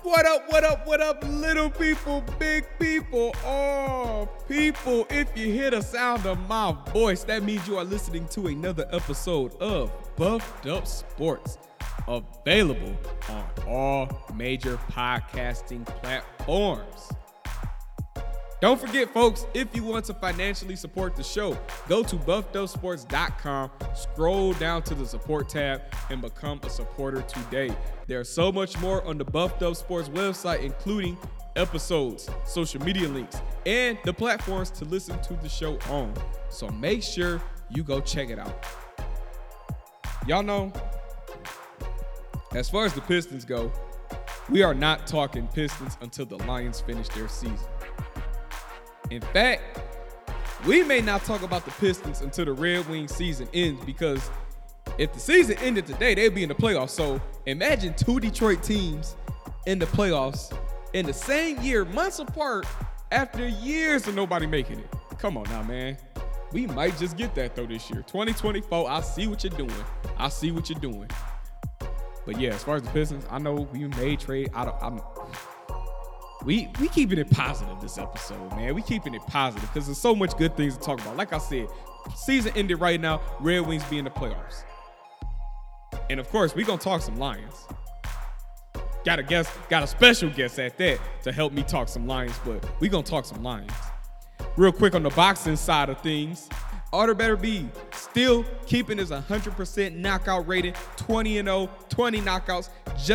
What up, what up, what up, little people, big people, all people. If you hear the sound of my voice, that means you are listening to another episode of Buffed Up Sports, available on all major podcasting platforms. Don't forget, folks, if you want to financially support the show, go to buffedupsports.com, scroll down to the support tab, and become a supporter today. There's so much more on the Buffed Up Sports website, including episodes, social media links, and the platforms to listen to the show on. So make sure you go check it out. Y'all know, as far as the Pistons go, we are not talking Pistons until the Lions finish their season. In fact, we may not talk about the Pistons until the Red Wings season ends, because if the season ended today, they'd be in the playoffs. So imagine two Detroit teams in the playoffs in the same year, months apart, after years of nobody making it. Come on now, man. We might just get that, though, this year. 2024, I see what you're doing. I see what you're doing. But, yeah, as far as the Pistons, I know we made trade. We keeping it positive this episode, man. We keeping it positive because there's so much good things to talk about. Like I said, season ended right now. Red Wings be in the playoffs. And, of course, we going to talk some Lions. Got a special guest at that to help me talk some Lions, but we going to talk some Lions. Real quick on the boxing side of things, Artur Beterbiev still keeping his 100% knockout rating, 20-0, 20 knockouts.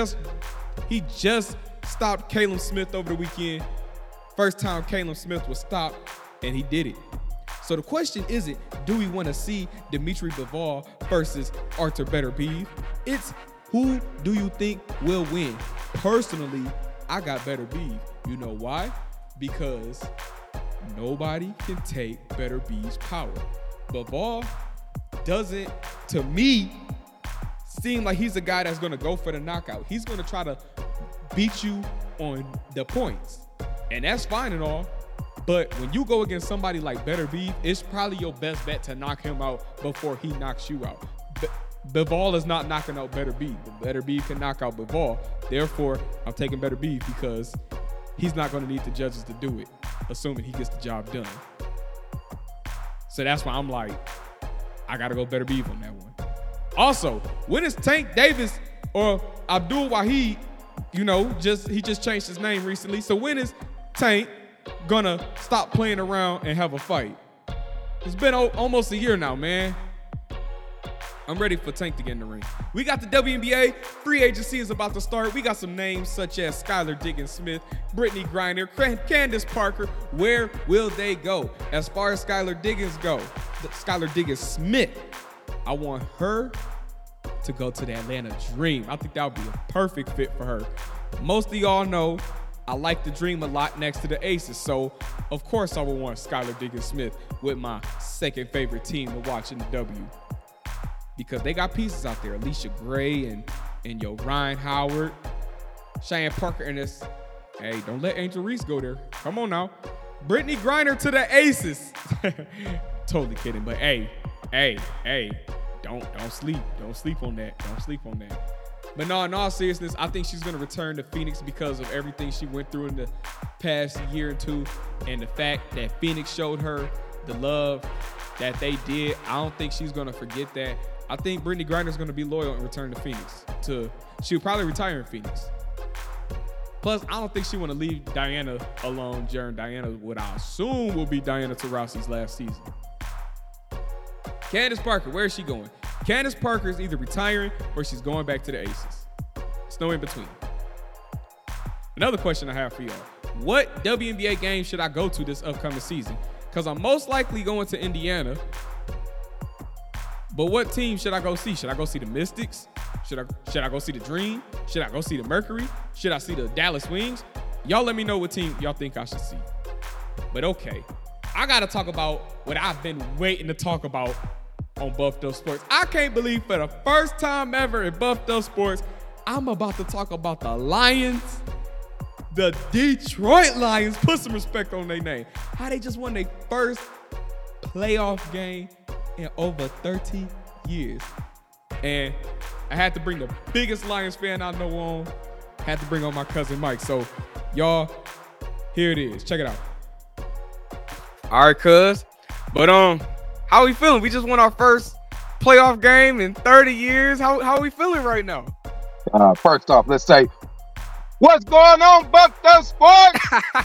He just stopped Caleb Smith over the weekend. First time Caleb Smith was stopped, and he did it. So the question isn't, do we want to see Dimitri Bivol versus Artur Beterbiev? It's, who do you think will win? Personally, I got Beterbiev. You know why? Because nobody can take Beterbiev's power. Bivol doesn't, to me, seem like he's a guy that's going to go for the knockout. He's going to try to beat you on the points, and that's fine and all, but when you go against somebody like Beterbiev, it's probably your best bet to knock him out before he knocks you out. Bivol is not knocking out Beterbiev, but Beterbiev can knock out Bivol. Therefore, I'm taking Beterbiev because he's not going to need the judges to do it, assuming he gets the job done. So that's why I'm like, I got to go Beterbiev on that one. Also, when is Tank Davis or Abdul Wahid, he just changed his name recently. So when is Tank gonna stop playing around and have a fight? It's been almost a year now, man. I'm ready for Tank to get in the ring. We got the WNBA. Free agency is about to start. We got some names such as Skylar Diggins-Smith, Brittney Griner, Candace Parker. Where will they go? As far as Skylar Diggins-Smith, I want her to go to the Atlanta Dream. I think that would be a perfect fit for her. Most of y'all know I like the Dream a lot next to the Aces, so of course I would want Skylar Diggins-Smith with my second favorite team to watch in the W, because they got pieces out there. Alicia Gray and Ryan Howard, Cheyenne Parker, and this. Hey, don't let Angel Reese go there. Come on now. Brittney Griner to the Aces. Totally kidding, but hey. Don't sleep. Don't sleep on that. Don't sleep on that. But no, in all seriousness, I think she's going to return to Phoenix because of everything she went through in the past year or two, and the fact that Phoenix showed her the love that they did. I don't think she's going to forget that. I think Brittney Griner is going to be loyal and return to Phoenix. She'll probably retire in Phoenix. Plus, I don't think she want to leave Diana alone during what I assume will be Diana Taurasi's last season. Candace Parker, where is she going? Candace Parker is either retiring or she's going back to the Aces. It's no in between. Another question I have for y'all. What WNBA game should I go to this upcoming season? Because I'm most likely going to Indiana. But what team should I go see? Should I go see the Mystics? Should I go see the Dream? Should I go see the Mercury? Should I see the Dallas Wings? Y'all let me know what team y'all think I should see. But okay, I got to talk about what I've been waiting to talk about on Buffed Up Sports. I can't believe for the first time ever in Buffed Up Sports, I'm about to talk about the Lions, the Detroit Lions. Put some respect on their name. How they just won their first playoff game in over 30 years. And I had to bring the biggest Lions fan I know on. had to bring on my cousin Mike. So, y'all, here it is. Check it out. All right, cuz. But how we feeling? We just won our first playoff game in 30 years. How are we feeling right now? First off, let's say, what's going on, Bucktail Sports?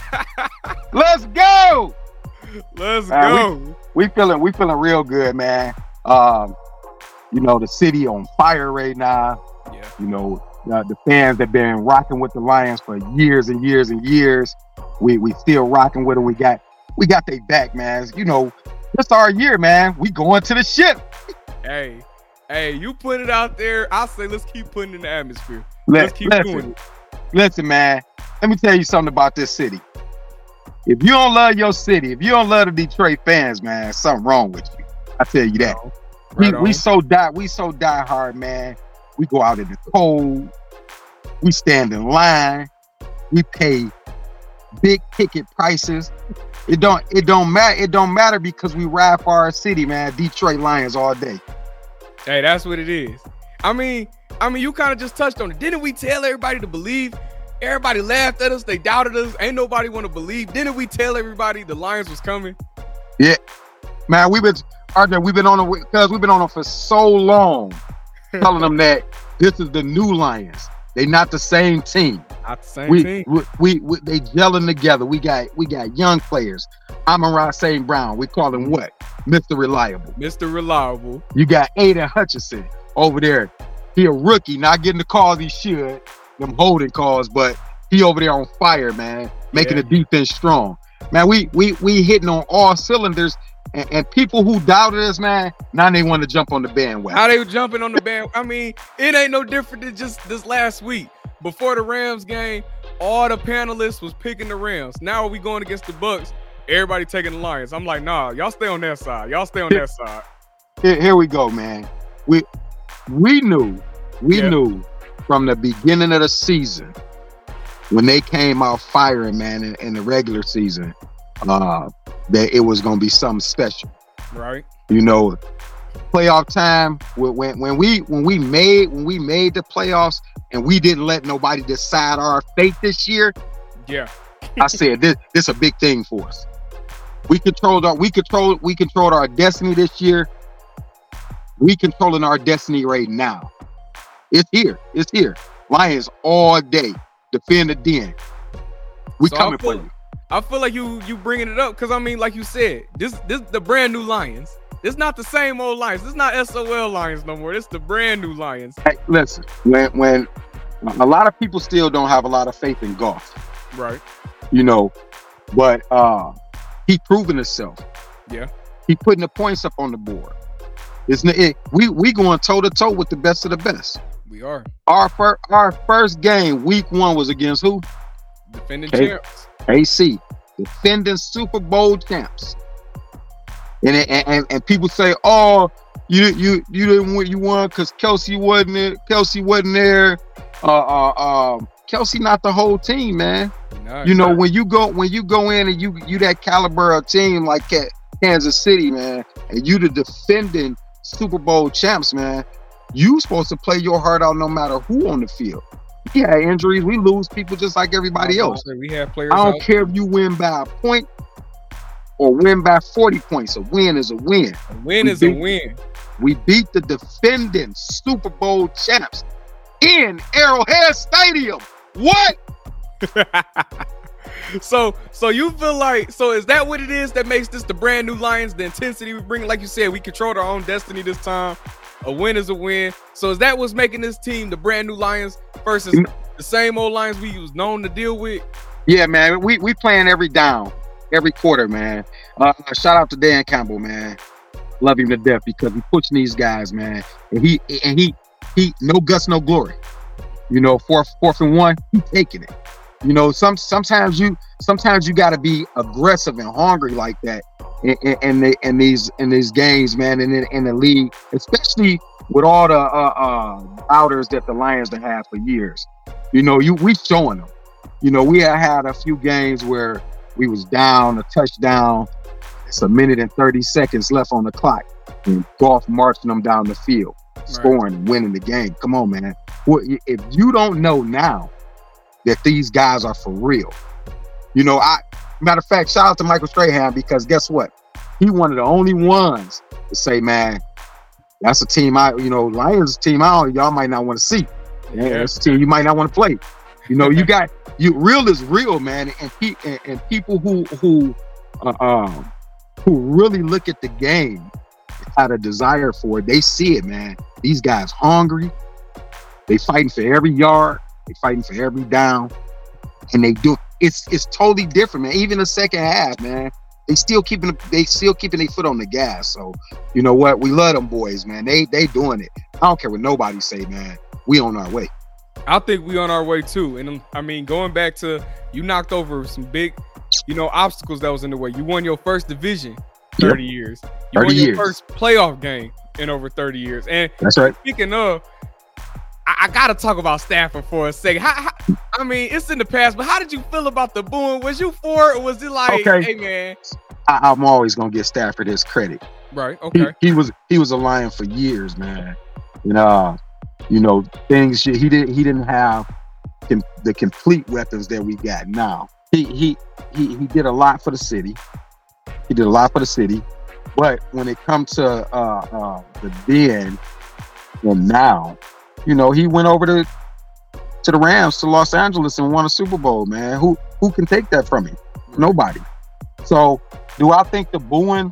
Let's go. Let's go. We feeling real good, man. The city on fire right now. Yeah. The fans have been rocking with the Lions for years and years and years. We still rocking with them. We got their back, man. This our year, man. We going to the ship. Hey, you put it out there. I say let's keep putting it in the atmosphere. Let's keep doing it. Listen, man. Let me tell you something about this city. If you don't love your city, if you don't love the Detroit fans, man, something wrong with you. I tell you that. We so die hard, man. We go out in the cold. We stand in line. We pay big ticket prices. It don't matter because we ride for our city, man. Detroit Lions all day. Hey, that's what it is. I mean, you kind of just touched on it. Didn't we tell everybody to believe? Everybody laughed at us. They doubted us. Ain't nobody want to believe. Didn't we tell everybody the Lions was coming? Yeah, man. We've been on them for so long, telling them that this is the new Lions. They not the same team. Not the same team. We they gelling together. We got young players. Amon-Ra St. Brown. We call him what? Mr. Reliable. Mr. Reliable. You got Aiden Hutchinson over there. He a rookie, not getting the calls he should, them holding calls, but he over there on fire, man, making the defense strong. Man, we hitting on all cylinders, and people who doubted us, man, now they want to jump on the bandwagon. How they were jumping on the band? I mean, it ain't no different than just this last week. Before the Rams game, all the panelists was picking the Rams. Now we going against the Bucks. Everybody taking the Lions. I'm like, nah, y'all stay on that side. Y'all stay on that side. Here we go, man. We knew from the beginning of the season when they came out firing, man, in the regular season, that it was gonna be something special. Right. Playoff time when we made the playoffs and we didn't let nobody decide our fate this year. Yeah. I said this a big thing for us. We controlled our destiny this year. We controlling our destiny right now. It's here. Lions all day. Defend the den. We coming for you. I feel like you bringing it up because I mean, like you said, this the brand new Lions. It's not the same old Lions. It's not SOL Lions no more. It's the brand new Lions. Hey, listen, when a lot of people still don't have a lot of faith in Goff. Right. But he proven himself. Yeah. He putting the points up on the board. We going toe to toe with the best of the best. We are. Our first game, week 1, was against who? Defending champs. AC, defending Super Bowl champs. And people say, oh, you didn't win, you won because Kelsey wasn't there. Kelsey not the whole team, man. No, when you go in and you that caliber of team like Kansas City, man, and you the defending Super Bowl champs, man, you supposed to play your heart out no matter who on the field. We had injuries. We lose people just like everybody else. We have players. I don't care if you win by a point or win by 40 points. A win is a win. A win is a win. We beat the defending Super Bowl champs in Arrowhead Stadium. What? So you feel like, so is that what it is that makes this the brand new Lions? The intensity we bring, like you said, we controlled our own destiny this time. A win is a win. So is that what's making this team the brand new Lions versus the same old Lions we was known to deal with? Yeah, man. We playing every down, every quarter, man. Shout out to Dan Campbell, man. Love him to death because he pushing these guys, man. And he no guts, no glory. Fourth and 1, he taking it. Sometimes you got to be aggressive and hungry like that in these games, man, and in the league, especially with all the outers that the Lions have had for years. We showing them. We had a few games where we was down a touchdown. It's a minute and 30 seconds left on the clock, and Goff marching them down the field, scoring and winning the game. Come on, man. If you don't know now, that these guys are for real. Matter of fact, shout out to Michael Strahan, because guess what? He one of the only ones to say, man, that's a team Lions team y'all might not want to see. Yeah, that's a team you might not want to play. Real is real, man. And people who really look at the game, had a desire for it, they see it, man. These guys hungry. They fighting for every yard. They fighting for every down. And they do. It's totally different, man. Even the second half, man. They still keeping their foot on the gas. So you know what? We love them boys, man. They doing it. I don't care what nobody say, man. We on our way. I think we on our way too. And I mean, going back to, you knocked over some big, obstacles that was in the way. You won your first division 30 years. You won your first playoff game in over 30 years. And that's right. Speaking of, I gotta talk about Stafford for a second. I mean, it's in the past, but how did you feel about the booing? Was you for it, or was it like, hey man? I'm always gonna give Stafford his credit. Right. Okay. He was a Lion for years, man. Things he didn't have the complete weapons that we got now. He did a lot for the city. But when it comes to the then and now, he went over to the Rams, to Los Angeles, and won a Super Bowl, man. Who can take that from him? Nobody. So, do I think the booing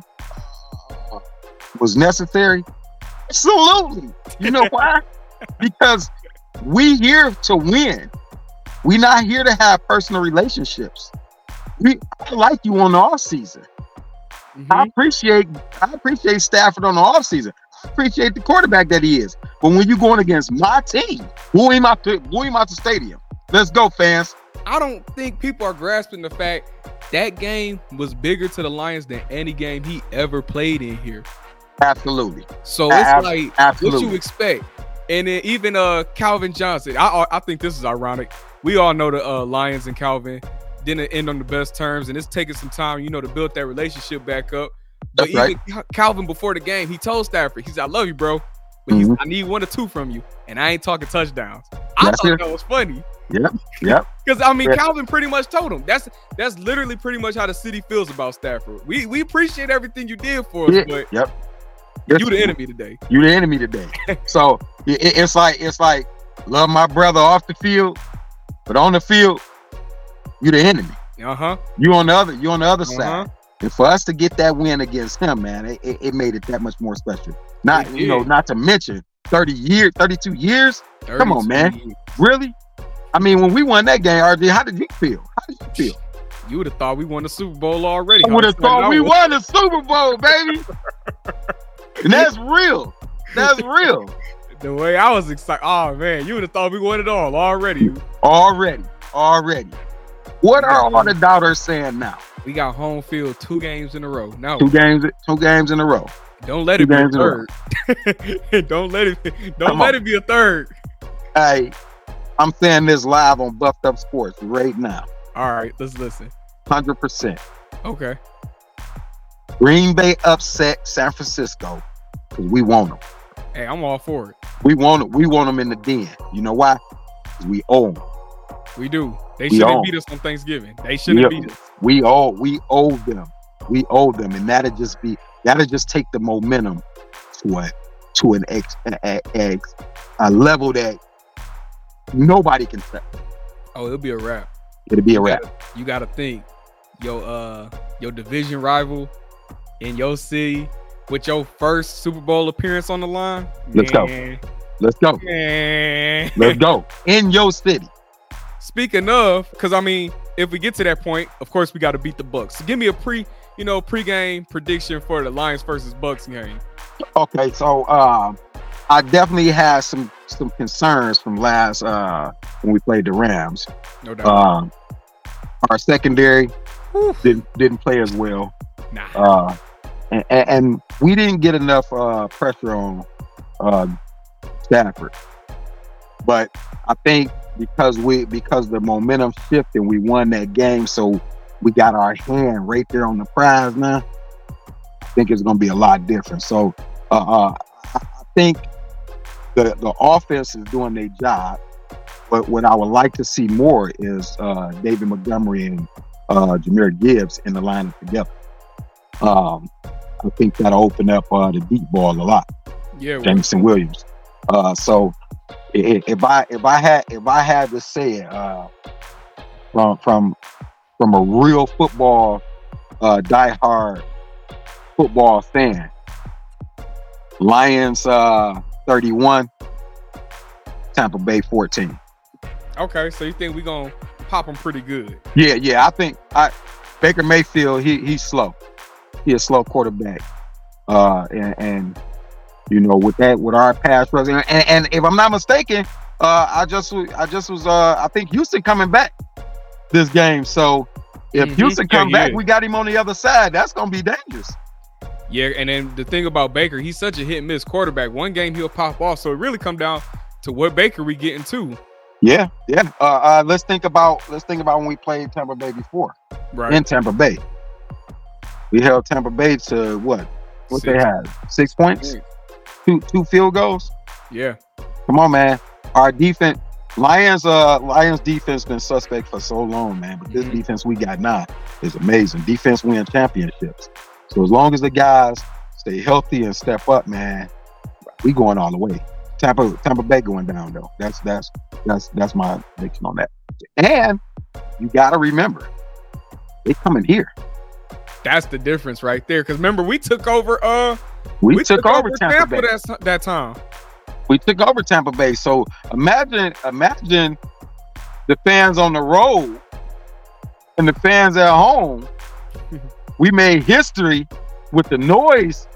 was necessary? Absolutely. You know why? Because we here to win. We not here to have personal relationships. I like you on the off season. Mm-hmm. I appreciate Stafford on the off season. I appreciate the quarterback that he is. But when you're going against my team, boo him out the stadium. Let's go, fans. I don't think people are grasping the fact that game was bigger to the Lions than any game he ever played in here. Absolutely. So it's what you expect. And then even Calvin Johnson, I think this is ironic. We all know the Lions and Calvin didn't end on the best terms, and it's taking some time, to build that relationship back up. But even Calvin, before the game, he told Stafford, he said, I love you, bro, but I need 1 or 2 from you, and I ain't talking touchdowns. I thought that was funny. Yep. Because, Calvin pretty much told him. That's literally pretty much how the city feels about Stafford. We appreciate everything you did for us, but you the enemy today. You the enemy today. So it's like love my brother off the field, but on the field, you the enemy. You on the other side. And for us to get that win against him, man, it made it that much more special. Not to mention 32 years. Come on, man. Years. Really? I mean, when we won that game, RJ, how did you feel? You would have thought we won the Super Bowl already. I would have thought we won the Super Bowl, baby. And that's real. The way I was excited. Oh, man, you would have thought we won it all already. Already. What are all the doubters saying now? We got home field 2 games in a row. No. 2 games in a row. Don't let it be a third. Don't let it be a third. Hey, I'm saying this live on Buffed Up Sports right now. All right, let's listen. 100%. Okay. Green Bay upset San Francisco because we want them. Hey, I'm all for it. We want them in the den. You know why? Because we owe them. We do. They shouldn't beat us on Thanksgiving. They shouldn't beat us. We owe them. And that'll just take the momentum to a level that nobody can set. Oh, it'll be a wrap. You gotta think your division rival in your city with your first Super Bowl appearance on the line. Let's go. In your city. Speaking of, because if we get to that point, of course we got to beat the Bucs. So give me a pre-game prediction for the Lions versus Bucs game. Okay, so I definitely had some concerns from last when we played the Rams. No doubt. Our secondary didn't play as well. Nah. And we didn't get enough pressure on Stafford. But I think because the momentum shifted, we won that game, so we got our hand right there on the prize now. I think it's going to be a lot different. So I think the offense is doing their job, But what I would like to see more is David Montgomery and Jahmyr Gibbs in the lineup together. I think that'll open up the deep ball a lot. Yeah, Jameson Williams. So if I had to say it from a real football diehard football fan, Lions 31, Tampa Bay 14. Okay, so you think we're gonna pop them pretty good? Yeah. I think Baker Mayfield, he's slow. He's a slow quarterback. And you know, with our pass rush, and if I'm not mistaken, I think Houston coming back this game. So if Houston come back, we got him on the other side. That's gonna be dangerous. Yeah, and then the thing about Baker, he's such a hit and miss quarterback. One game he'll pop off, so it really come down to what Baker we getting to. Yeah. Let's think about when we played Tampa Bay before. Right. In Tampa Bay, we held Tampa Bay to what? What they had? 6 points, two field goals. Yeah. Come on, man. Our defense, Lions defense been suspect for so long, man. But this defense we got now is amazing. Defense win championships. So as long as the guys stay healthy and step up, man, we going all the way. Tampa Bay going down though. That's my prediction on that. And you gotta remember, they coming here. That's the difference right there. Because remember, we took over. We took over Tampa Bay that time. We took over Tampa Bay. So imagine the fans on the road and the fans at home. We made history with the noise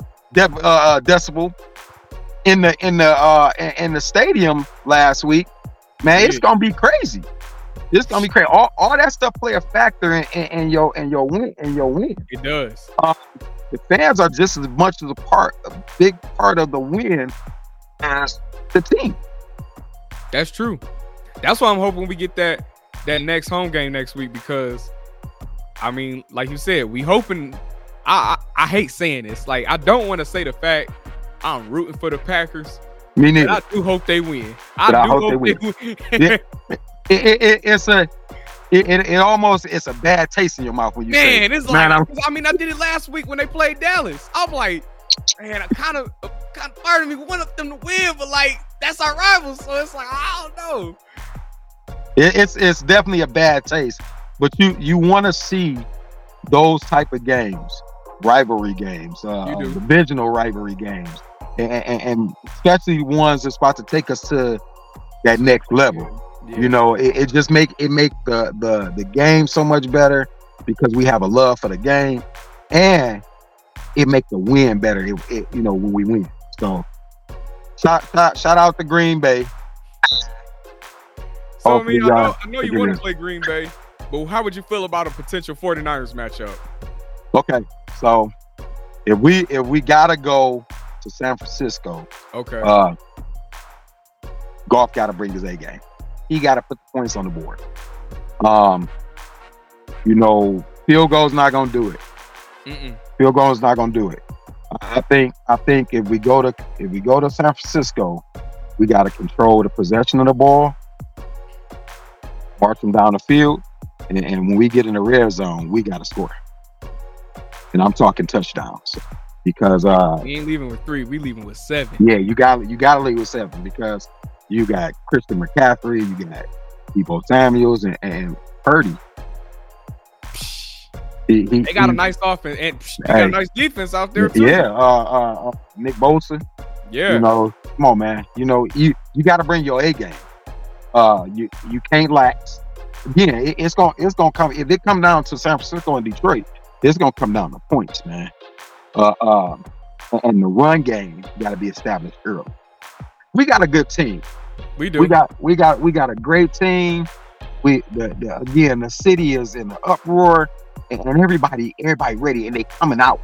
decibel in the stadium last week. Man, it's gonna be crazy. It's gonna be crazy. All that stuff play a factor in your win. It does. The fans are just as much as a big part of the win as the team. That's true. That's why I'm hoping we get that next home game next week, because I mean, like you said, we hoping. I hate saying this. Like, I don't want to say the fact I'm rooting for the Packers. Me neither. But I do hope they win. I do hope they win. Yeah. It's a bad taste in your mouth when you say it. It's like, I mean, I did it last week when they played Dallas. I'm like, man, I kind of part of me wanted them to win, but like, that's our rivals, so it's like, I don't know. It's definitely a bad taste, but you want to see those type of games, rivalry games, divisional rivalry games, and especially ones that's about to take us to that next level. Yeah. You know, it just make the game so much better because we have a love for the game, and it make the win better. When we win. So shout out to Green Bay. So I mean, I know you want to play Green Bay, but how would you feel about a potential 49ers matchup? Okay, so if we gotta go to San Francisco, okay, Goff gotta bring his A game. He gotta put the points on the board. Field goal's not gonna do it. Field goal's not gonna do it. I think if we go to San Francisco, we gotta control the possession of the ball, march them down the field, and when we get in the red zone, we gotta score. And I'm talking touchdowns, because we ain't leaving with 3, we leaving with 7. Yeah, you gotta leave with 7, because you got Christian McCaffrey, you got Deebo Samuels, and Purdy. They got a nice offense, and they got a nice defense out there too. Yeah, Nick Bosa. Yeah, come on, man. You got to bring your A game. You can't lax. Again, it's gonna come. If it come down to San Francisco and Detroit, it's gonna come down to points, man. And the run game got to be established early. We got a good team. We do. We got a great team. The city is in the uproar, and everybody ready, and they coming out.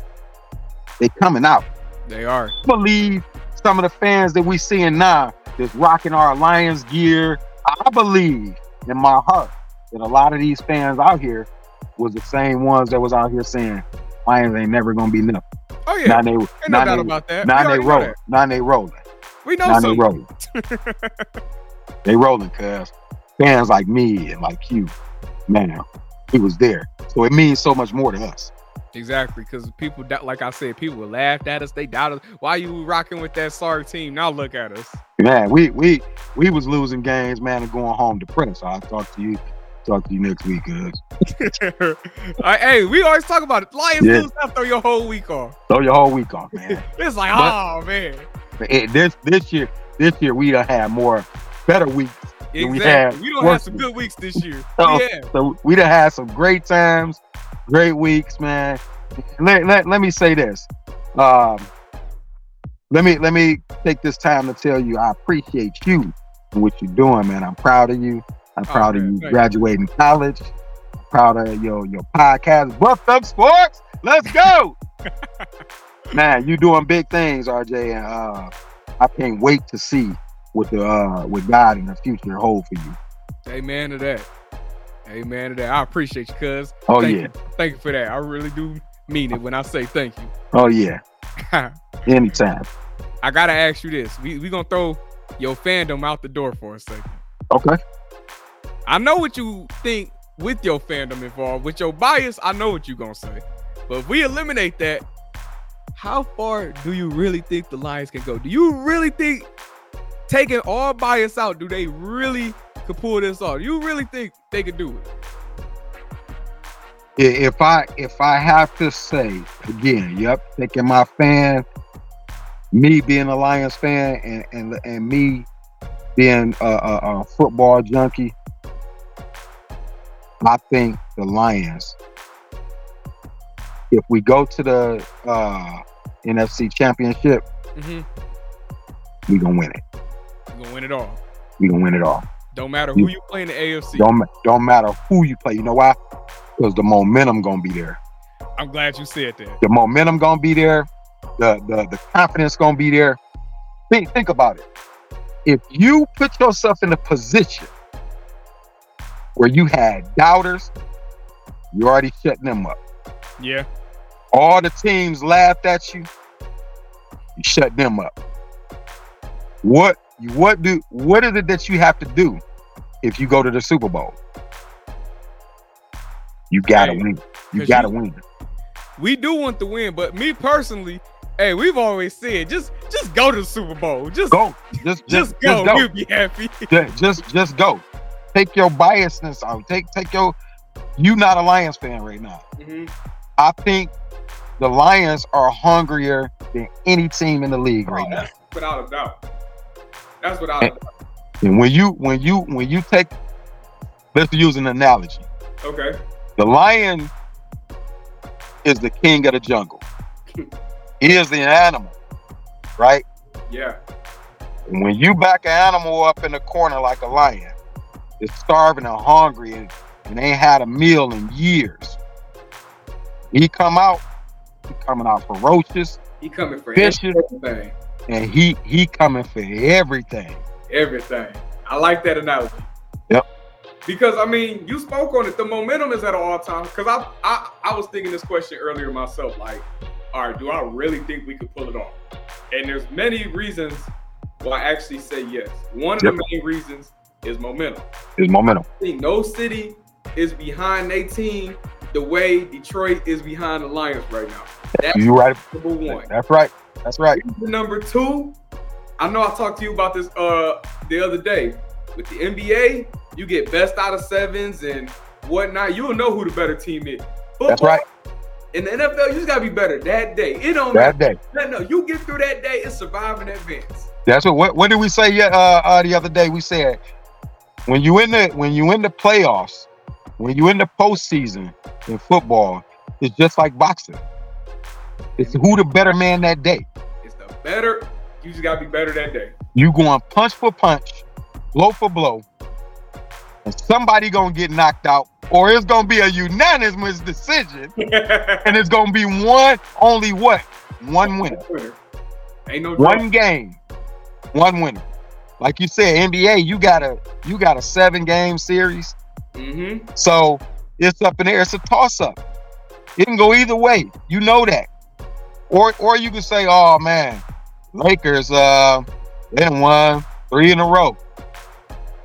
They are. I believe some of the fans that we seeing now that's rocking our Lions gear. I believe in my heart that a lot of these fans out here was the same ones that was out here saying Lions ain't never gonna be nothing. Oh yeah. No doubt about that. Now they rolling. We know now something. they rolling. They rolling, cuz fans like me and like you, man, he was there. So it means so much more to us. Exactly, because people, like I said, people laughed at us. They doubted us. Why you rocking with that sorry team? Now look at us. Man, we was losing games, man, and going home depressed. I'll talk to you next week, cuz. Hey, we always talk about it. Lions lose, now throw your whole week off. Throw your whole week off, man. It's like, oh man. This year we done had more better weeks. Exactly. We don't have some good weeks this year. So we done had some great times, great weeks, man. Let me say this. Let me take this time to tell you I appreciate you and what you're doing, man. I'm proud of you. I'm proud of you graduating college. I'm proud of your podcast, Buffed Up Sports. Let's go. Man, you doing big things, RJ, and I can't wait to see what God in the future hold for you. Amen to that. Amen to that. I appreciate you, cuz. Thank you for that. I really do mean it when I say thank you. Oh yeah. Anytime. I gotta ask you this. We gonna throw your fandom out the door for a second. Okay. I know what you think with your fandom involved. With your bias, I know what you gonna say. But if we eliminate that, how far do you really think the Lions can go? Do you really think, taking all bias out, do they really could pull this off? Do you really think they could do it? If I have to say again, taking my fan, me being a Lions fan, and me being a football junkie, I think the Lions, if we go to the NFC Championship, we gonna win it. We're gonna win it all. We gonna win it all. Don't matter who you play in the AFC. Don't matter who you play. You know why? Because the momentum gonna be there. I'm glad you said that. The momentum gonna be there. The confidence gonna be there. Think about it. If you put yourself in a position where you had doubters, you already shutting them up. Yeah. All the teams laughed at you. You shut them up. What is it that you have to do if you go to the Super Bowl? You gotta win. You gotta win. We do want to win, but me personally, hey, we've always said just go to the Super Bowl. Just go. Just go. We'll be happy. Just go. Take your biasness out. Take your. You not a Lions fan right now. I think the Lions are hungrier than any team in the league right now. Without a doubt. That's without a doubt. And when you take, let's use an analogy. Okay. The lion is the king of the jungle. He is the animal, right? Yeah. And when you back an animal up in the corner like a lion, it's starving and hungry and ain't had a meal in years. He coming out ferocious. He coming for vicious, everything. And he coming for everything. Everything. I like that analogy. Yep. Because I mean, you spoke on it. The momentum is at an all-time. Because I was thinking this question earlier myself. Like, all right, do I really think we could pull it off? And there's many reasons why I actually say yes. One of the main reasons is momentum. Is momentum. I think no city is behind their team the way Detroit is behind the Lions right now. That's you right. Number one. That's right. That's right. Number two, I know I talked to you about this the other day. With the NBA, you get best out of sevens and whatnot. You'll know who the better team is. Football, that's right. In the NFL, you just gotta be better that day. It don't that matter. Day. No, you get through that day. It's surviving advance. That's what did we say the other day? We said when you in the playoffs, when you in the postseason in football, it's just like boxing. It's who the better man that day. It's the better. You just gotta be better that day. You going punch for punch, blow for blow, and somebody gonna get knocked out, or it's gonna be a unanimous decision, and it's gonna be one winner. Ain't no one game, one winner. Like you said, NBA, you got a 7-game series. So it's up in the air. It's a toss-up. It can go either way. You know that. Or you can say, oh man, Lakers, they done won 3 in a row.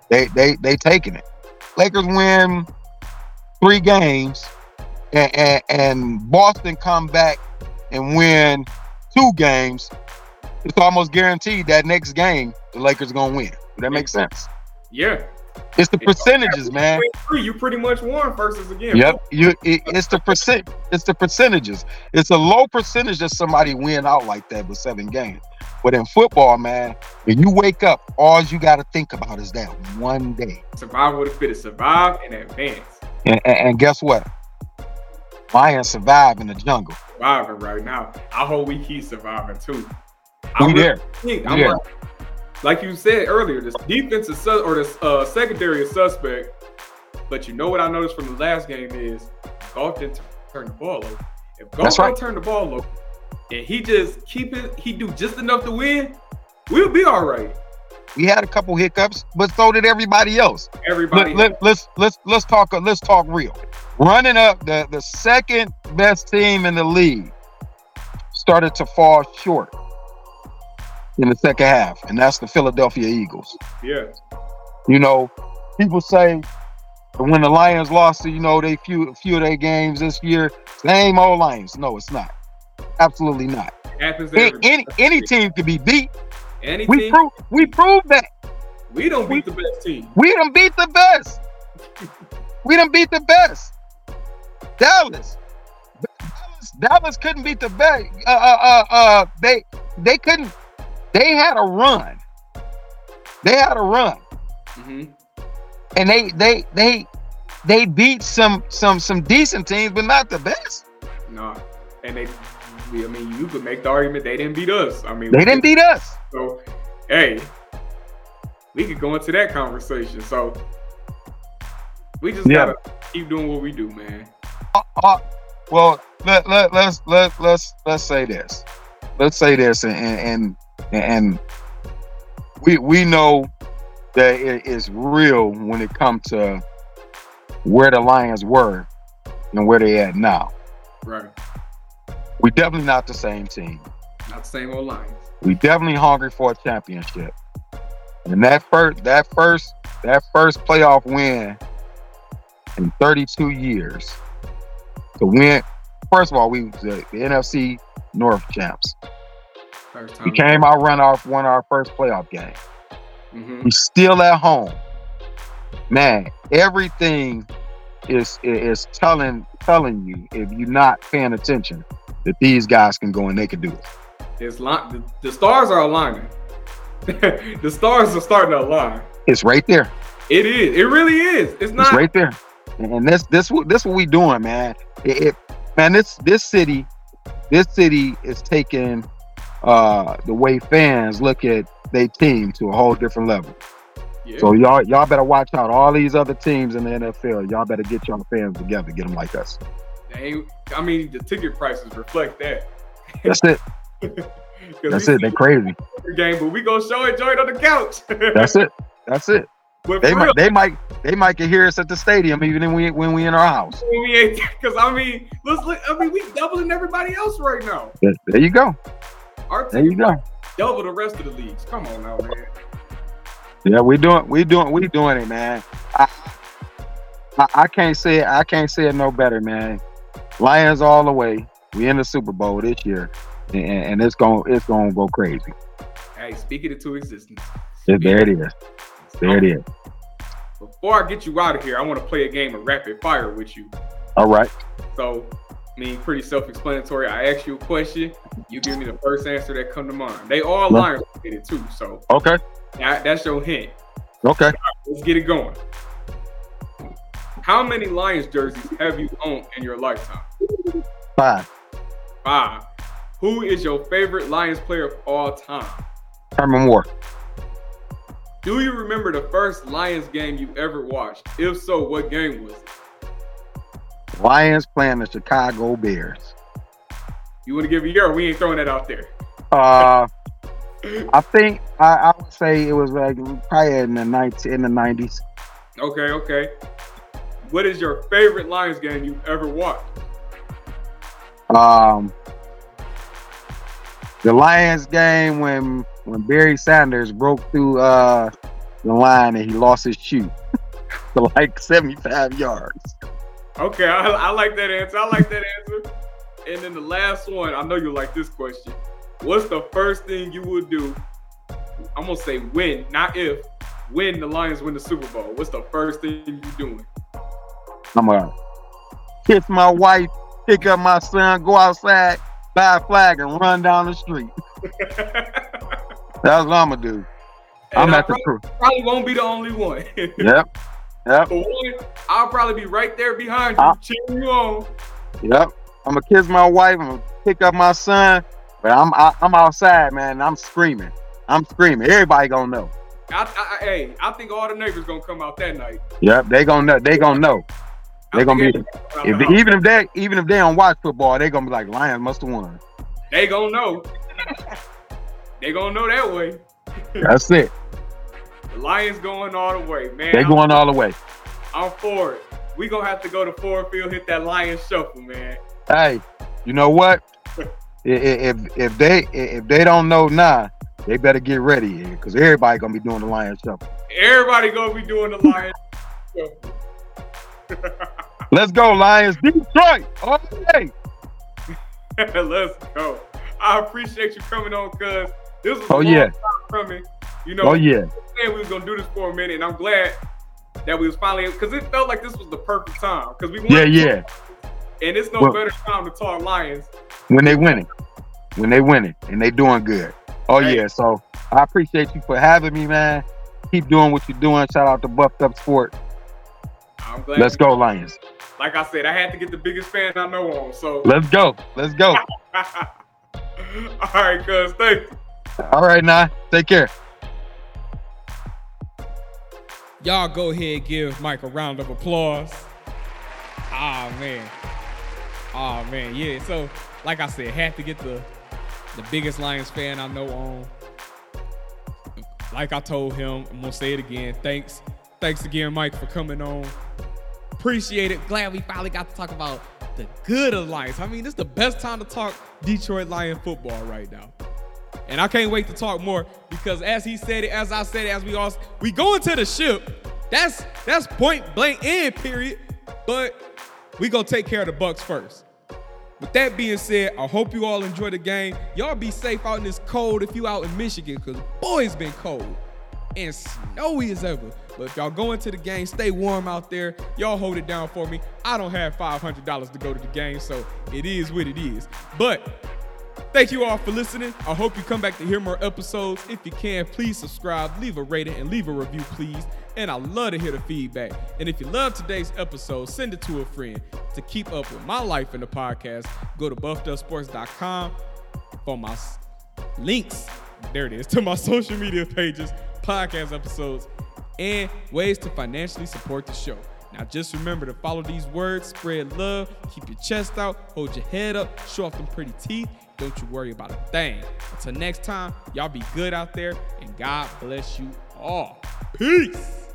They taking it. Lakers win 3 games, and Boston come back and win 2 games. It's almost guaranteed that next game the Lakers gonna win. Does that make sense? Yeah. It's the percentages, man. You pretty much won versus again. Yep. It's the percent. It's the percentages. It's a low percentage that somebody win out like that with 7 games. But in football, man, when you wake up, all you got to think about is that one day. Survival of the fittest. Survive and advance. And guess what? Lions survive in the jungle. Surviving right now. I hope we keep surviving too. We there. Like you said earlier, this defense is the secondary is suspect. But you know what I noticed from the last game is Goff didn't turn the ball over. If Goff don't turn the ball over, and he just he do just enough to win, we'll be all right. We had a couple hiccups, but so did everybody else. Let's talk real. Running up, the second best team in the league started to fall short in the second half, and that's the Philadelphia Eagles. Yeah. You know, people say when the Lions lost to, they few of their games this year, same old Lions. No, it's not. Absolutely not. Any team can be beat. We proved that. We don't beat the best team. We done beat the best. We done beat the best. Dallas couldn't beat the best. They couldn't. They had a run. Mm-hmm. And they beat some decent teams, but not the best. No, and you could make the argument they didn't beat us. They didn't beat us. So, hey, we could go into that conversation. So, we just gotta keep doing what we do, man. Well, let's say this. Let's say this, and we know that it is real when it comes to where the Lions were and where they at now. Right. We definitely not the same team. Not the same old Lions. We definitely hungry for a championship. And that first playoff win in 32 years to win. First of all, we was the NFC North champs. We came out, won our first playoff game. Mm-hmm. We still at home. Man, everything is telling you, if you're not paying attention, that these guys can go and they can do it. The stars are aligning. The stars are starting to align. It's right there. It is. It really is. It's not. It's right there. And this what we doing, man. This city is taking the way fans look at their team to a whole different level. Yeah. So y'all better watch out. All these other teams in the NFL, y'all better get your fans together, get them like us. The ticket prices reflect that. That's it. That's it. They're crazy. Game, but we gonna enjoy it on the couch. That's it. But they might can hear us at the stadium even when we in our house. Because we doubling everybody else right now. There you go. There you go. Double the rest of the leagues. Come on now, man. Yeah, we doing it, man. I can't say it no better, man. Lions all the way. We in the Super Bowl this year, and it's gonna go crazy. Hey, speak it into existence. There it is. There it is. Before I get you out of here, I want to play a game of rapid fire with you. All right. So, pretty self-explanatory. I ask you a question, you give me the first answer that come to mind. They all Lions related too, so. Okay. That's your hint. Okay. Right, let's get it going. How many Lions jerseys have you owned in your lifetime? 5. Who is your favorite Lions player of all time? Herman Moore. Do you remember the first Lions game you ever watched? If so, what game was it? Lions playing the Chicago Bears. You want to give a year, or we ain't throwing that out there? I think I would say it was like probably in the 90s. Okay. What is your favorite Lions game you've ever watched? The Lions game when Barry Sanders broke through the line and he lost his shoe to like 75 yards. Okay, I like that answer. And then the last one, I know you like this question. What's the first thing you would do? I'm going to say when, not if. When the Lions win the Super Bowl, what's the first thing you doing? I'm going to kiss my wife, pick up my son, go outside, buy a flag, and run down the street. That's what I'm going to do. And I'm at the crew. Probably won't be the only one. Yep. For one, I'll probably be right there behind you, cheering you on. Yep. I'm going to kiss my wife, I'm going to pick up my son, but I'm outside, man, and I'm screaming. Everybody going to know. I think all the neighbors gonna come out that night. Yep, they gonna know. They gonna be even if they don't watch football, they gonna be like, Lions must have won. They gonna know. They gonna know that way. That's it. The Lions going all the way, man. They going all the way. I'm for it. We gonna have to go to Ford Field, hit that Lions shuffle, man. Hey, you know what? if they don't know now, they better get ready here because everybody gonna be doing the Lions shuffle. Everybody gonna be doing the Lions shuffle. Let's go, Lions. Detroit. All day. Let's go. I appreciate you coming on, cuz this was a long time coming. You know, we was gonna do this for a minute, and I'm glad that we was finally, because it felt like this was the perfect time. Because we won. Yeah. And it's no better time to talk Lions when they winning, and they doing good. So I appreciate you for having me, man. Keep doing what you're doing. Shout out to Buffed Up Sport. I'm glad. Let's go, Lions. Like I said, I had to get the biggest fan I know on. So let's go. All right, cuz. Thank you. All right, now. Take care. Y'all go ahead and give Mike a round of applause. Oh, man. Yeah. So, like I said, had to get the biggest Lions fan I know on. Like I told him, I'm going to say it again. Thanks again, Mike, for coming on. Appreciate it. Glad we finally got to talk about the good of Lions. I mean, this is the best time to talk Detroit Lions football right now. And I can't wait to talk more because as he said it, as I said it, as we go into the ship. That's point blank end, period. But we going to take care of the Bucs first. With that being said, I hope you all enjoy the game. Y'all be safe out in this cold if you out in Michigan, because boy, it's been cold and snowy as ever. But if y'all go into the game, stay warm out there. Y'all hold it down for me. I don't have $500 to go to the game, so it is what it is. But thank you all for listening. I hope you come back to hear more episodes. If you can, please subscribe, leave a rating, and leave a review, please. And I love to hear the feedback. And if you love today's episode, send it to a friend. To keep up with my life in the podcast, go to buffedupsports.com for my links. There it is, to my social media pages, podcast episodes, and ways to financially support the show. Now, just remember to follow these words, spread love, keep your chest out, hold your head up, show off them pretty teeth. Don't you worry about a thing. Until next time, y'all be good out there, and God bless you all. Peace.